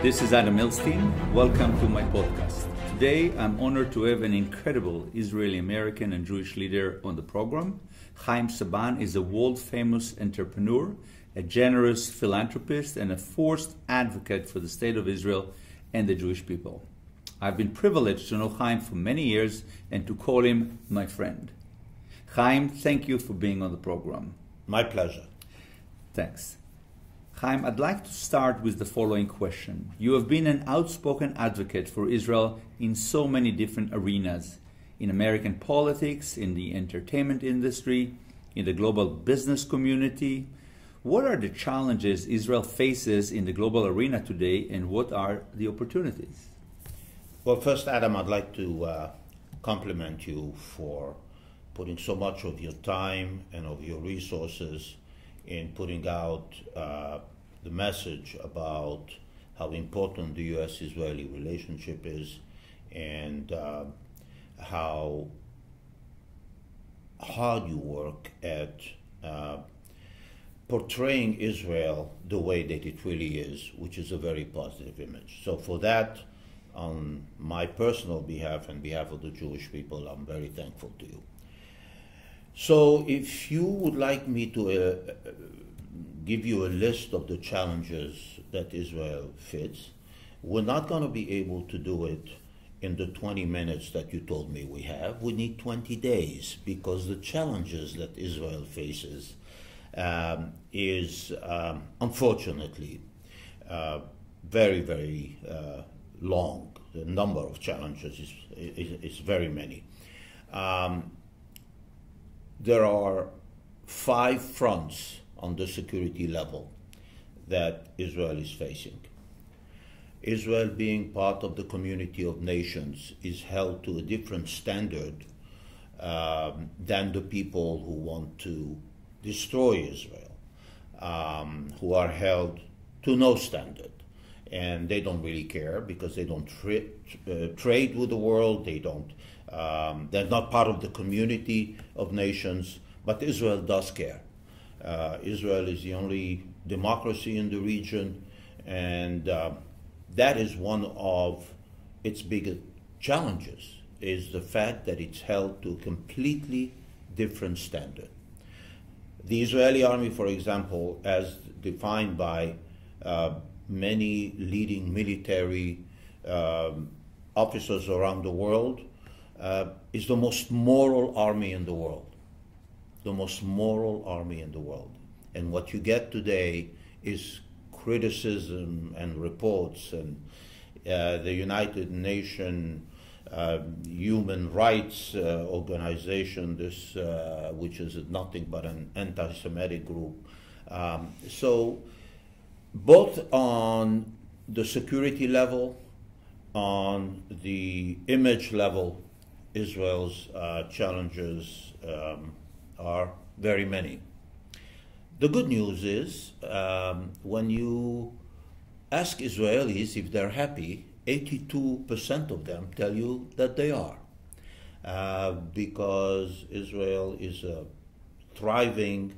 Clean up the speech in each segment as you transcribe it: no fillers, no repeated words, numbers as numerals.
This is Adam Milstein. Welcome to my podcast. Today, I'm honored to have an incredible Israeli American and Jewish leader on the program. Chaim Saban is a world-famous entrepreneur, a generous philanthropist, and a forced advocate for the state of Israel and the Jewish people. I've been privileged to know Chaim for many years and to call him my friend. Chaim, thank you for being on the program. My pleasure. Thanks. Chaim, I'd like to start with the following question. You have been an outspoken advocate for Israel in so many different arenas, in American politics, in the entertainment industry, in the global business community. What are the challenges Israel faces in the global arena today, and what are the opportunities? Well, first, Adam, I'd like to compliment you for putting so much of your time and of your resources in putting out the message about how important the U.S.-Israeli relationship is and how hard you work at portraying Israel the way that it really is, which is a very positive image. So for that, on my personal behalf and behalf of the Jewish people, I'm very thankful to you. So if you would like me to give you a list of the challenges that Israel faces, we're not going to be able to do it in the 20 minutes that you told me we have. We need 20 days because the challenges that Israel faces is unfortunately very, very long. The number of challenges is very many. There are 5 fronts on the security level that Israel is facing. Israel, being part of the community of nations, is held to a different standard than the people who want to destroy Israel, who are held to no standard. And they don't really care because they don't trade with the world, they're not part of the community of nations, but Israel does care. Israel is the only democracy in the region, and that is one of its biggest challenges, is the fact that it's held to a completely different standard. The Israeli army, for example, as defined by many leading military officers around the world, is the most moral army in the world. The most moral army in the world. And what you get today is criticism and reports, and the United Nations Human Rights Organization, which is nothing but an anti-Semitic group. So both on the security level, on the image level, Israel's challenges are very many. The good news is when you ask Israelis if they're happy, 82% of them tell you that they are, because Israel is a thriving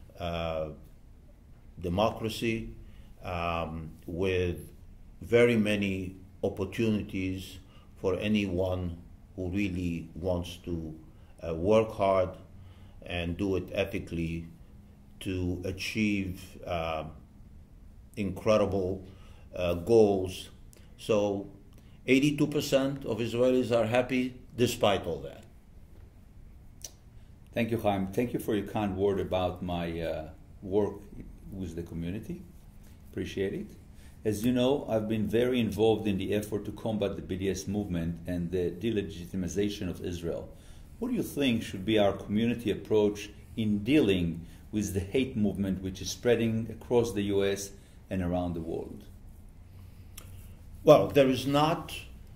democracy with very many opportunities for anyone who really wants to work hard and do it ethically to achieve incredible goals. So 82% of Israelis are happy despite all that. Thank you, Chaim. Thank you for your kind word about my work with the community. Appreciate it. As you know, I've been very involved in the effort to combat the BDS movement and the delegitimization of Israel. What do you think should be our community approach in dealing with the hate movement which is spreading across the U.S. and around the world? Well, there is not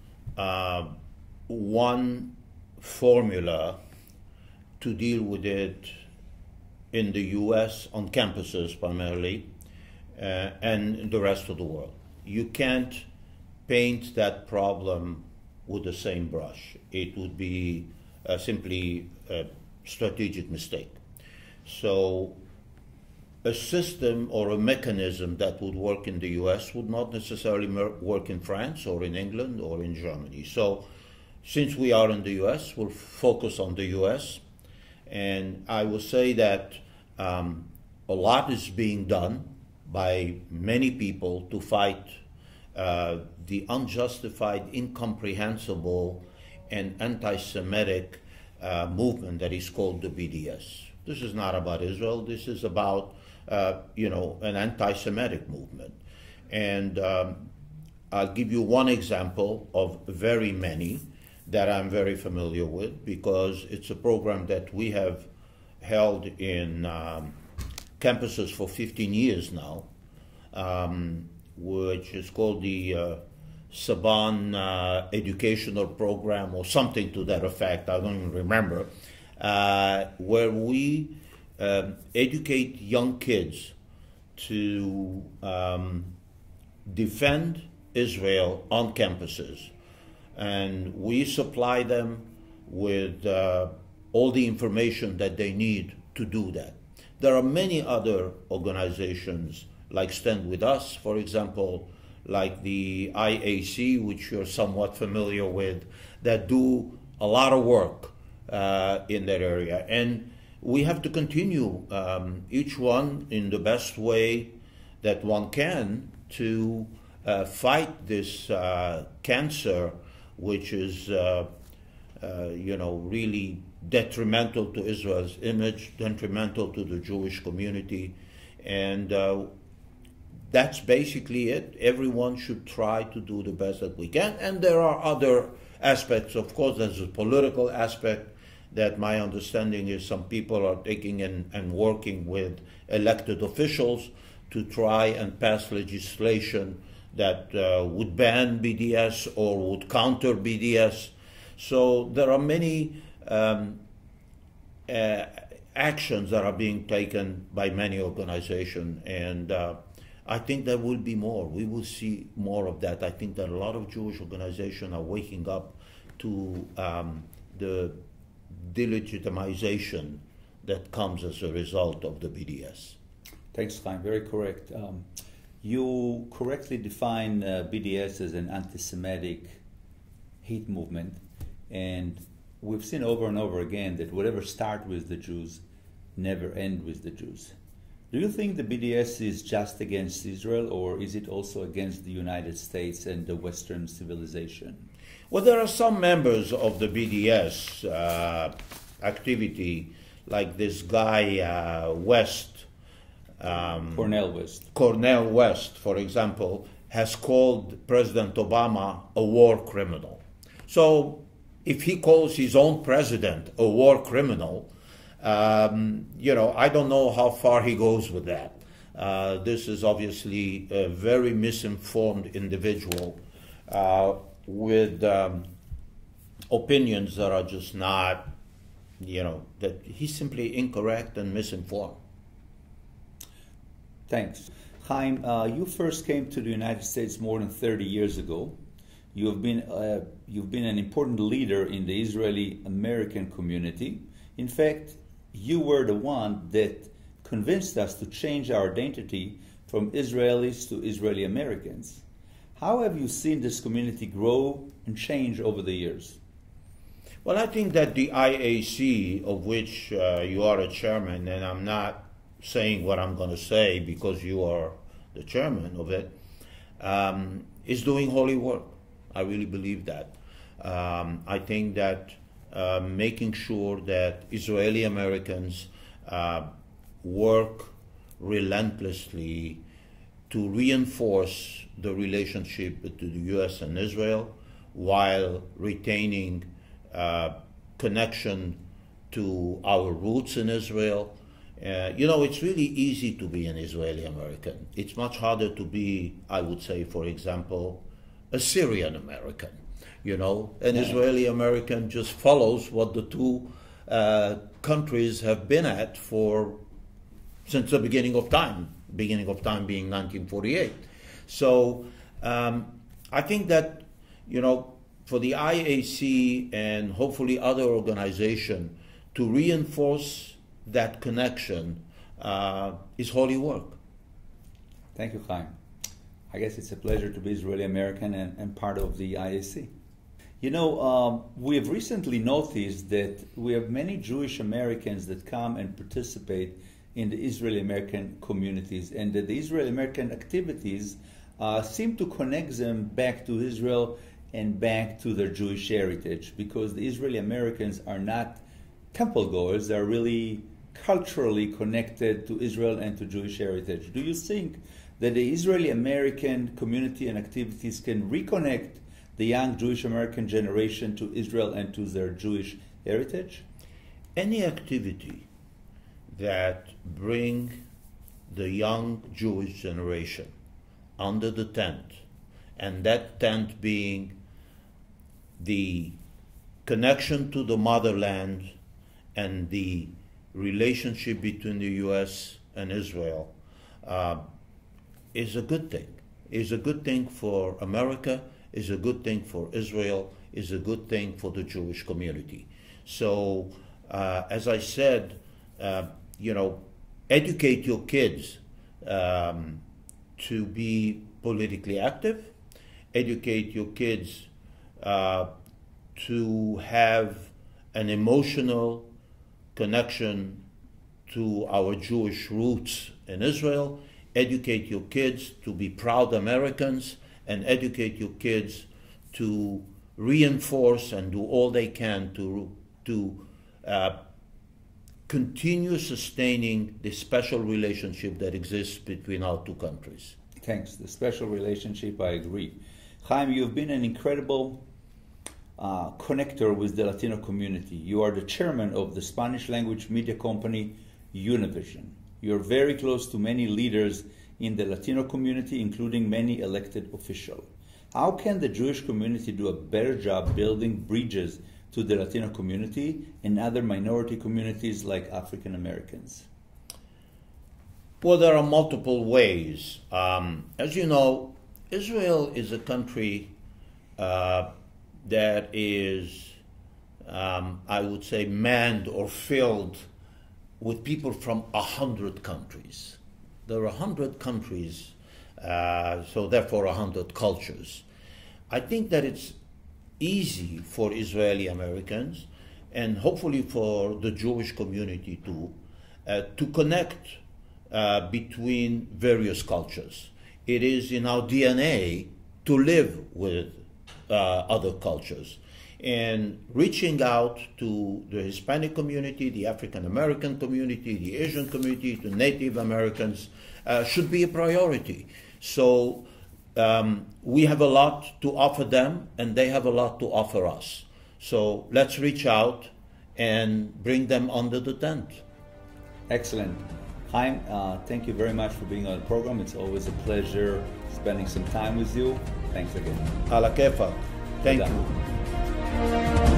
one formula to deal with it in the U.S. on campuses primarily, and the rest of the world. You can't paint that problem with the same brush. It would be simply a strategic mistake. So a system or a mechanism that would work in the US would not necessarily work in France or in England or in Germany. So, since we are in the US, we'll focus on the US. And I will say that a lot is being done by many people to fight the unjustified, incomprehensible, and anti-Semitic movement that is called the BDS. This is not about Israel. This is about, an anti-Semitic movement. And I'll give you one example of very many that I'm very familiar with, because it's a program that we have held in campuses for 15 years now, which is called the Saban Educational Program or something to that effect, I don't even remember, where we educate young kids to defend Israel on campuses. And we supply them with all the information that they need to do that. There are many other organizations like Stand With Us, for example, like the IAC, which you're somewhat familiar with, that do a lot of work in that area. And we have to continue, each one in the best way that one can, to fight this cancer, which is, really detrimental to Israel's image, detrimental to the Jewish community. And that's basically it. Everyone should try to do the best that we can. And there are other aspects. Of course, there's a political aspect that my understanding is some people are taking and working with elected officials to try and pass legislation that would ban BDS or would counter BDS. So there are many actions that are being taken by many organizations, and I think there will be more. We will see more of that. I think that a lot of Jewish organizations are waking up to the delegitimization that comes as a result of the BDS. Thanks, Chaim. Very correct. You correctly define BDS as an anti-Semitic hate movement, and we've seen over and over again that whatever starts with the Jews never ends with the Jews. Do you think the BDS is just against Israel, or is it also against the United States and the Western civilization? Well, there are some members of the BDS activity, like this guy West, Cornel West. Cornel West, for example, has called President Obama a war criminal. So if he calls his own president a war criminal, I don't know how far he goes with that. This is obviously a very misinformed individual with opinions that are just not, that he's simply incorrect and misinformed. Thanks. Chaim, you first came to the United States more than 30 years ago. You've been an important leader in the Israeli-American community. In fact, you were the one that convinced us to change our identity from Israelis to Israeli Americans. How have you seen this community grow and change over the years? Well, I think that the IAC, of which you are a chairman, and I'm not saying what I'm going to say because you are the chairman of it, is doing holy work. I really believe that. I think that making sure that Israeli Americans work relentlessly to reinforce the relationship between the U.S. and Israel while retaining connection to our roots in Israel. It's really easy to be an Israeli American. It's much harder to be, I would say, for example, a Syrian American. An Israeli American just follows what the two countries have been at since the beginning of time being 1948. So I think that, for the IAC and hopefully other organizations to reinforce that connection is holy work. Thank you, Chaim. I guess it's a pleasure to be Israeli American and part of the IAC. You know, we have recently noticed that we have many Jewish Americans that come and participate in the Israeli American communities, and that the Israeli American activities seem to connect them back to Israel and back to their Jewish heritage, because the Israeli Americans are not temple goers, they're really culturally connected to Israel and to Jewish heritage. Do you think that the Israeli American community and activities can reconnect the young Jewish American generation to Israel and to their Jewish heritage? Any activity that bring the young Jewish generation under the tent, and that tent being the connection to the motherland and the relationship between the U.S. and Israel, is a good thing. Is a good thing for America, is a good thing for Israel, is a good thing for the Jewish community. So, as I said, educate your kids to be politically active, educate your kids to have an emotional connection to our Jewish roots in Israel, educate your kids to be proud Americans, and educate your kids to reinforce and do all they can to continue sustaining the special relationship that exists between our two countries. Thanks. The special relationship, I agree. Chaim, you've been an incredible connector with the Latino community. You are the chairman of the Spanish language media company Univision. You're very close to many leaders in the Latino community, including many elected officials. How can the Jewish community do a better job building bridges to the Latino community and other minority communities like African Americans? Well, there are multiple ways. As you know, Israel is a country that is, I would say, manned or filled with people from 100 countries. There are 100 countries, so therefore 100 cultures. I think that it's easy for Israeli Americans and hopefully for the Jewish community too, to connect between various cultures. It is in our DNA to live with other cultures. And reaching out to the Hispanic community, the African American community, the Asian community, to Native Americans should be a priority. So we have a lot to offer them, and they have a lot to offer us. So let's reach out and bring them under the tent. Excellent. Chaim, thank you very much for being on the program. It's always a pleasure spending some time with you. Thanks again. Ala kefak. Thank you.